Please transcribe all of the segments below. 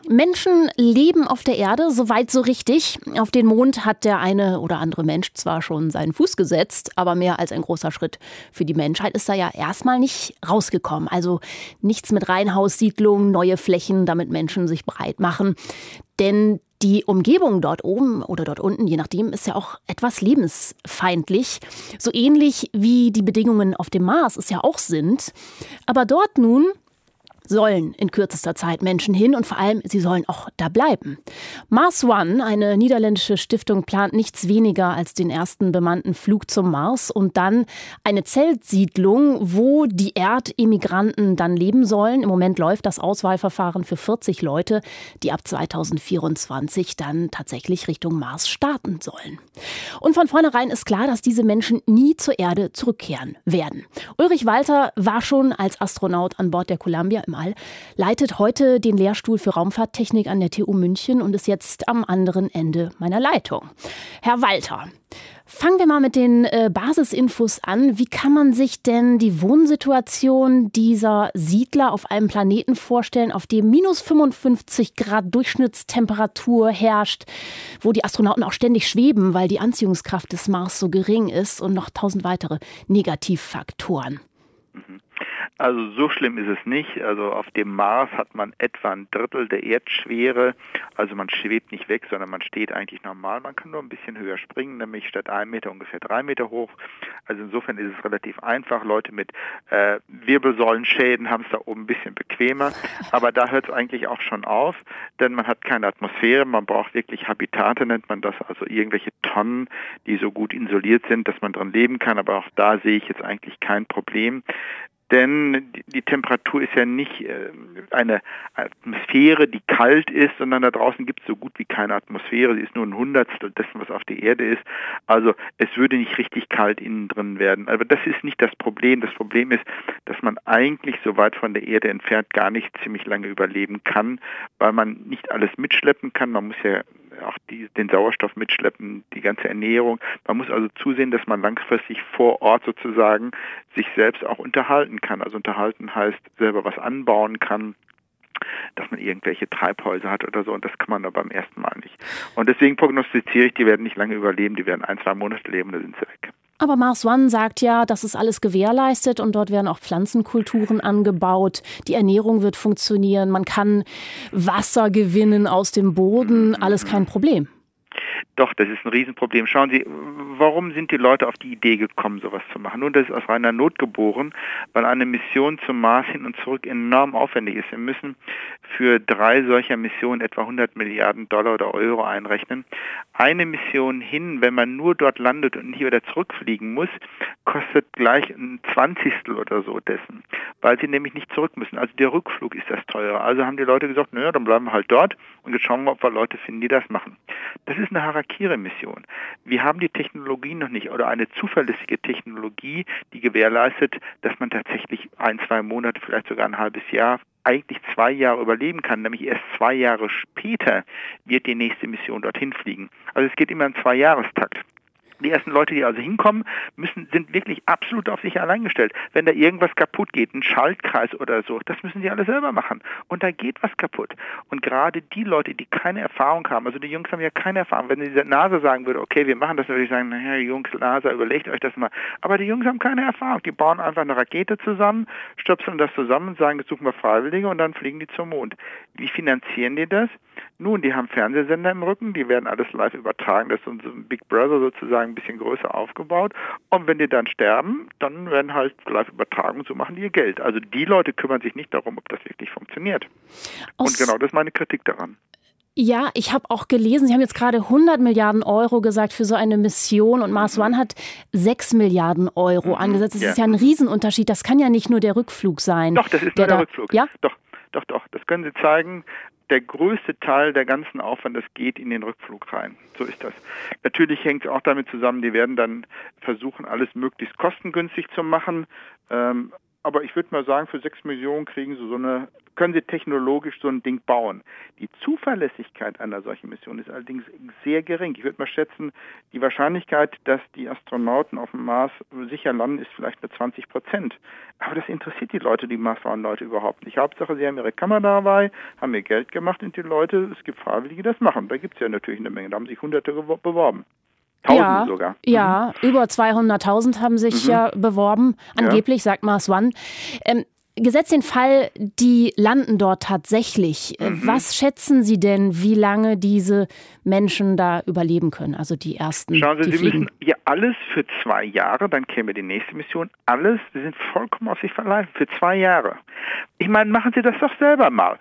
Menschen leben auf der Erde, soweit so richtig. Auf den Mond hat der eine oder andere Mensch zwar schon seinen Fuß gesetzt, aber mehr als ein großer Schritt für die Menschheit ist da ja erstmal nicht rausgekommen. Also nichts mit Reihenhaussiedlungen, neue Flächen, damit Menschen sich breit machen. Denn die Umgebung dort oben oder dort unten, je nachdem, ist ja auch etwas lebensfeindlich. So ähnlich wie die Bedingungen auf dem Mars es ja auch sind. Aber dort nun sollen in kürzester Zeit Menschen hin und vor allem, sie sollen auch da bleiben. Mars One, eine niederländische Stiftung, plant nichts weniger als den ersten bemannten Flug zum Mars und dann eine Zeltsiedlung, wo die Erdemigranten dann leben sollen. Im Moment läuft das Auswahlverfahren für 40 Leute, die ab 2024 dann tatsächlich Richtung Mars starten sollen. Und von vornherein ist klar, dass diese Menschen nie zur Erde zurückkehren werden. Ulrich Walter war schon als Astronaut an Bord der Columbia im All, leitet heute den Lehrstuhl für Raumfahrttechnik an der TU München und ist jetzt am anderen Ende meiner Leitung. Herr Walter, fangen wir mal mit den Basisinfos an. Wie kann man sich denn die Wohnsituation dieser Siedler auf einem Planeten vorstellen, auf dem minus 55 Grad Durchschnittstemperatur herrscht, wo die Astronauten auch ständig schweben, weil die Anziehungskraft des Mars so gering ist und noch 1000 weitere Negativfaktoren? Also so schlimm ist es nicht. Also auf dem Mars hat man etwa ein Drittel der Erdschwere. Also man schwebt nicht weg, sondern man steht eigentlich normal. Man kann nur ein bisschen höher springen, nämlich statt 1 Meter ungefähr 3 Meter hoch. Also insofern ist es relativ einfach. Leute mit Wirbelsäulenschäden haben es da oben ein bisschen bequemer. Aber da hört es eigentlich auch schon auf, denn man hat keine Atmosphäre. Man braucht wirklich Habitate, nennt man das. Also irgendwelche Tonnen, die so gut isoliert sind, dass man drin leben kann. Aber auch da sehe ich jetzt eigentlich kein Problem. Denn die Temperatur ist ja nicht eine Atmosphäre, die kalt ist, sondern da draußen gibt es so gut wie keine Atmosphäre. Sie ist nur ein Hundertstel dessen, was auf der Erde ist. Also es würde nicht richtig kalt innen drin werden. Aber das ist nicht das Problem. Das Problem ist, dass man eigentlich so weit von der Erde entfernt gar nicht ziemlich lange überleben kann, weil man nicht alles mitschleppen kann. Man muss ja auch den Sauerstoff mitschleppen, die ganze Ernährung. Man muss also zusehen, dass man langfristig vor Ort sozusagen sich selbst auch unterhalten kann. Also unterhalten heißt, selber was anbauen kann, dass man irgendwelche Treibhäuser hat oder so, und das kann man aber beim ersten Mal nicht. Und deswegen prognostiziere ich, die werden nicht lange überleben, die werden 1-2 Monate leben, dann sind sie weg. Aber Mars One sagt ja, das ist alles gewährleistet und dort werden auch Pflanzenkulturen angebaut. Die Ernährung wird funktionieren, man kann Wasser gewinnen aus dem Boden, alles kein Problem. Doch, das ist ein Riesenproblem. Schauen Sie, warum sind die Leute auf die Idee gekommen, sowas zu machen? Nun, das ist aus reiner Not geboren, weil eine Mission zum Mars hin und zurück enorm aufwendig ist. Wir müssen für 3 solcher Missionen etwa 100 Milliarden Dollar oder Euro einrechnen. Eine Mission hin, wenn man nur dort landet und nicht wieder zurückfliegen muss, kostet gleich ein 20stel oder so dessen, weil sie nämlich nicht zurück müssen. Also der Rückflug ist das teurer. Also haben die Leute gesagt, naja, dann bleiben wir halt dort und jetzt schauen wir, ob wir Leute finden, die das machen. Das ist eine Harakiri-Mission. Wir haben die Technologie noch nicht oder eine zuverlässige Technologie, die gewährleistet, dass man tatsächlich 1-2 Monate, vielleicht sogar ein halbes Jahr, eigentlich 2 Jahre überleben kann. Nämlich erst 2 Jahre später wird die nächste Mission dorthin fliegen. Also es geht immer im 2-Jahrestakt. Die ersten Leute, die also hinkommen, sind wirklich absolut auf sich allein gestellt. Wenn da irgendwas kaputt geht, ein Schaltkreis oder so, das müssen sie alle selber machen. Und da geht was kaputt. Und gerade die Leute, die keine Erfahrung haben, also die Jungs haben ja keine Erfahrung. Wenn die NASA sagen würde, okay, wir machen das, dann würde ich sagen, naja, Jungs, NASA, überlegt euch das mal. Aber die Jungs haben keine Erfahrung. Die bauen einfach eine Rakete zusammen, stöpseln das zusammen, sagen, jetzt suchen wir Freiwillige und dann fliegen die zum Mond. Wie finanzieren die das? Nun, die haben Fernsehsender im Rücken, die werden alles live übertragen. Das ist unser Big Brother sozusagen ein bisschen größer aufgebaut. Und wenn die dann sterben, dann werden halt live übertragen und so machen die ihr Geld. Also die Leute kümmern sich nicht darum, ob das wirklich funktioniert. Und genau das ist meine Kritik daran. Ja, ich habe auch gelesen, Sie haben jetzt gerade 100 Milliarden Euro gesagt für so eine Mission und Mars One hat 6 Milliarden Euro angesetzt. Das ist ja ein Riesenunterschied. Das kann ja nicht nur der Rückflug sein. Doch, das ist nur der Rückflug. Ja? Doch. Das können Sie zeigen. Der größte Teil der ganzen Aufwandes geht in den Rückflug rein. So ist das. Natürlich hängt es auch damit zusammen, die werden dann versuchen, alles möglichst kostengünstig zu machen. aber ich würde mal sagen, für 6 Millionen können Sie technologisch so ein Ding bauen. Die Zuverlässigkeit einer solchen Mission ist allerdings sehr gering. Ich würde mal schätzen, die Wahrscheinlichkeit, dass die Astronauten auf dem Mars sicher landen, ist vielleicht nur 20%. Aber das interessiert die Marsfahrer-Leute überhaupt nicht. Hauptsache, sie haben ihre Kamera dabei, haben ihr Geld gemacht und die Leute, es gibt Freiwillige, die das machen. Da gibt es ja natürlich eine Menge. Da haben sich Hunderte beworben. Tausende sogar. Ja, über 200.000 haben sich ja beworben, angeblich, sagt Mars One. Gesetzt den Fall, die landen dort tatsächlich. Was schätzen Sie denn, wie lange diese Menschen da überleben können? Also die ersten, Schauen Sie, die Sie müssen ja alles für 2 Jahre, dann käme die nächste Mission, alles, Sie sind vollkommen auf sich verlassen, für 2 Jahre. Ich meine, machen Sie das doch selber mal.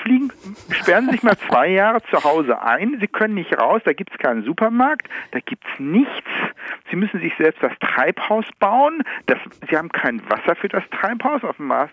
Sperren Sie sich mal 2 Jahre zu Hause ein, Sie können nicht raus, da gibt es keinen Supermarkt, da gibt es nichts. Sie müssen sich selbst das Treibhaus bauen, Sie haben kein Wasser für das Treibhaus auf dem Mars.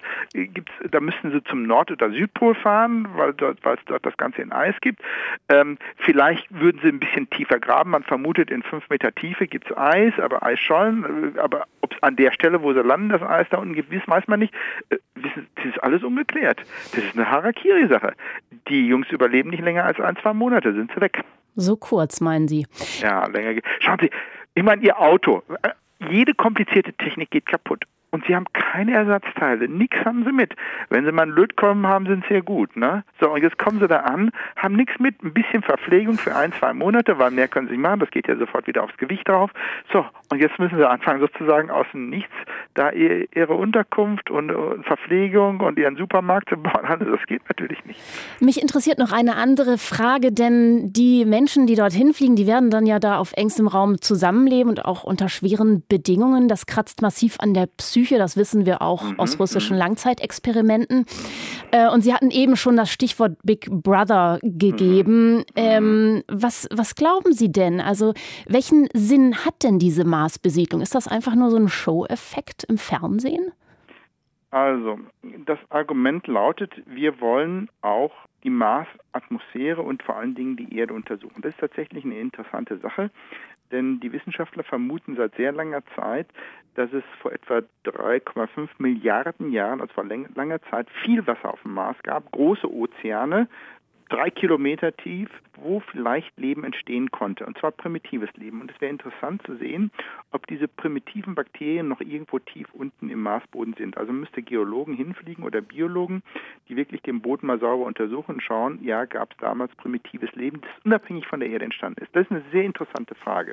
Da müssten Sie zum Nord- oder Südpol fahren, weil es dort das Ganze in Eis gibt. Vielleicht würden Sie ein bisschen tiefer graben. Man vermutet, in 5 Meter Tiefe gibt es Eis, aber Eisschollen. Aber ob es an der Stelle, wo Sie landen, das Eis da unten gibt, weiß man nicht. Das ist alles ungeklärt. Das ist eine Harakiri-Sache. Die Jungs überleben nicht länger als 1-2 Monate, sind sie weg. So kurz, meinen Sie? Ja, länger. Schauen Sie, ich meine, Ihr Auto, jede komplizierte Technik geht kaputt. Und Sie haben keine Ersatzteile, nichts haben Sie mit. Wenn Sie mal einen Lötkolben haben, sind Sie ja gut, ne? So, und jetzt kommen Sie da an, haben nichts mit, ein bisschen Verpflegung für 1-2 Monate, weil mehr können Sie nicht machen, das geht ja sofort wieder aufs Gewicht drauf. So, und jetzt müssen Sie anfangen, sozusagen aus dem Nichts, da Ihre Unterkunft und Verpflegung und Ihren Supermarkt zu bauen. Also das geht natürlich nicht. Mich interessiert noch eine andere Frage, denn die Menschen, die dorthin fliegen, die werden dann ja da auf engstem Raum zusammenleben und auch unter schweren Bedingungen. Das kratzt massiv an der Psyche, das wissen wir auch aus russischen Langzeitexperimenten. Und Sie hatten eben schon das Stichwort Big Brother gegeben. Was glauben Sie denn? Also welchen Sinn hat denn diese Marsbesiedlung? Ist das einfach nur so ein Show-Effekt im Fernsehen? Also, das Argument lautet, wir wollen auch die Marsatmosphäre und vor allen Dingen die Erde untersuchen. Das ist tatsächlich eine interessante Sache, denn die Wissenschaftler vermuten seit sehr langer Zeit, dass es vor etwa 3,5 Milliarden Jahren, also vor langer Zeit, viel Wasser auf dem Mars gab, große Ozeane, 3 Kilometer tief, wo vielleicht Leben entstehen konnte, und zwar primitives Leben. Und es wäre interessant zu sehen, ob diese primitiven Bakterien noch irgendwo tief unten im Marsboden sind. Also müsste Geologen hinfliegen oder Biologen, die wirklich den Boden mal sauber untersuchen und schauen, ja, gab es damals primitives Leben, das unabhängig von der Erde entstanden ist. Das ist eine sehr interessante Frage.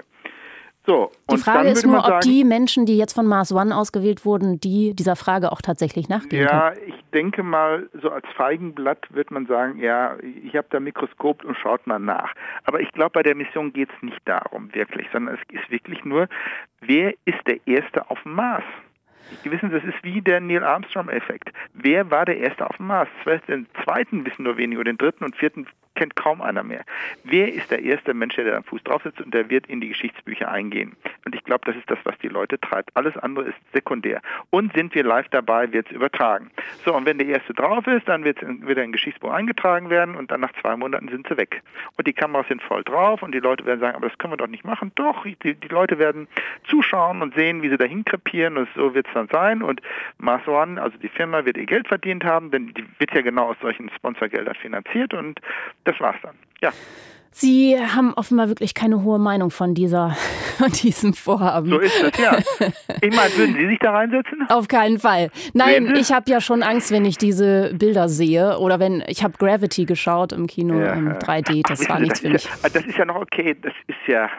So, die Frage ist nur, ob die Menschen, die jetzt von Mars One ausgewählt wurden, dieser Frage auch tatsächlich nachgehen können. Ja, ich denke mal, so als Feigenblatt wird man sagen, ja, ich habe da ein Mikroskop und schaut mal nach. Aber ich glaube, bei der Mission geht es nicht darum, wirklich, sondern es ist wirklich nur, wer ist der Erste auf dem Mars? Sie wissen, das ist wie der Neil Armstrong-Effekt. Wer war der Erste auf dem Mars? Den zweiten wissen nur wenige, oder den dritten und vierten kennt kaum einer mehr. Wer ist der erste Mensch, der da am Fuß drauf sitzt, und der wird in die Geschichtsbücher eingehen? Und ich glaube, das ist das, was die Leute treibt. Alles andere ist sekundär. Und sind wir live dabei, wird es übertragen. So, und wenn der Erste drauf ist, dann wird er in ein Geschichtsbuch eingetragen werden und dann nach 2 Monaten sind sie weg. Und die Kameras sind voll drauf und die Leute werden sagen, aber das können wir doch nicht machen. Doch, die Leute werden zuschauen und sehen, wie sie dahin krepieren, und so wird es dann sein. Und Mars One, also die Firma, wird ihr Geld verdient haben, denn die wird ja genau aus solchen Sponsorgeldern finanziert, und das war's dann. Ja. Sie haben offenbar wirklich keine hohe Meinung von diesem Vorhaben. So ist es, ja. Ich meine, würden Sie sich da reinsetzen? Auf keinen Fall. Nein, ich habe ja schon Angst, wenn ich diese Bilder sehe. Oder ich habe Gravity geschaut im Kino im 3D. Das war nichts für mich. Das ist ja noch okay. Das ist ja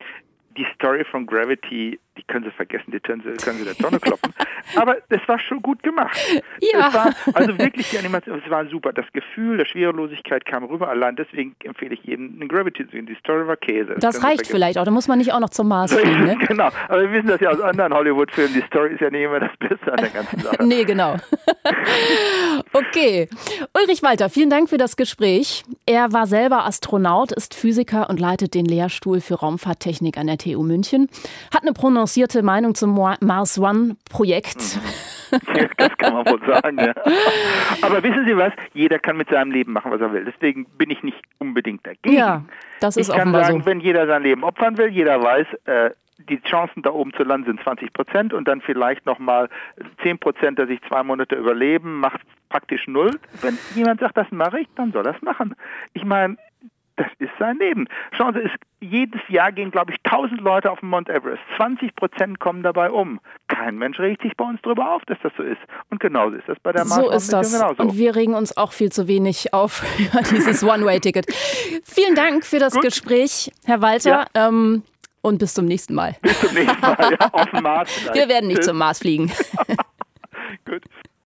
die Story von Gravity, die können Sie vergessen, die können Sie der Tonne kloppen. Aber es war schon gut gemacht. Ja. Es war, also wirklich, die Animation, es war super. Das Gefühl der Schwerelosigkeit kam rüber. Allein deswegen empfehle ich jedem, eine Gravity zu sehen. Die Story war Käse. Das reicht vielleicht auch. Da muss man nicht auch noch zum Mars fliegen, ne? Genau. Aber wir wissen das ja aus anderen Hollywood-Filmen. Die Story ist ja nicht immer das Beste an der ganzen Sache. Nee, genau. Okay. Ulrich Walter, vielen Dank für das Gespräch. Er war selber Astronaut, ist Physiker und leitet den Lehrstuhl für Raumfahrttechnik an der TU München. Hat eine prononcierte Meinung zum Mars One-Projekt. Das kann man wohl sagen, ja. Aber wissen Sie was? Jeder kann mit seinem Leben machen, was er will. Deswegen bin ich nicht unbedingt dagegen. Ja, das ist offenbar so. Ich kann sagen, wenn jeder sein Leben opfern will, jeder weiß, die Chancen da oben zu landen sind 20% und dann vielleicht nochmal 10%, dass ich 2 Monate überleben, macht praktisch 0. Wenn jemand sagt, das mache ich, dann soll er es machen. Ich meine, das ist sein Leben. Schauen Sie, jedes Jahr gehen, glaube ich, 1000 Leute auf den Mount Everest. 20% kommen dabei um. Kein Mensch regt sich bei uns darüber auf, dass das so ist. Und genauso ist das bei der Mars-Mission genauso. So ist das. Und wir regen uns auch viel zu wenig auf über dieses One-Way-Ticket. Vielen Dank für das Gespräch, Herr Walter. Ja. Und bis zum nächsten Mal. Bis zum nächsten Mal, ja, auf dem Mars vielleicht. Wir werden nicht zum Mars fliegen.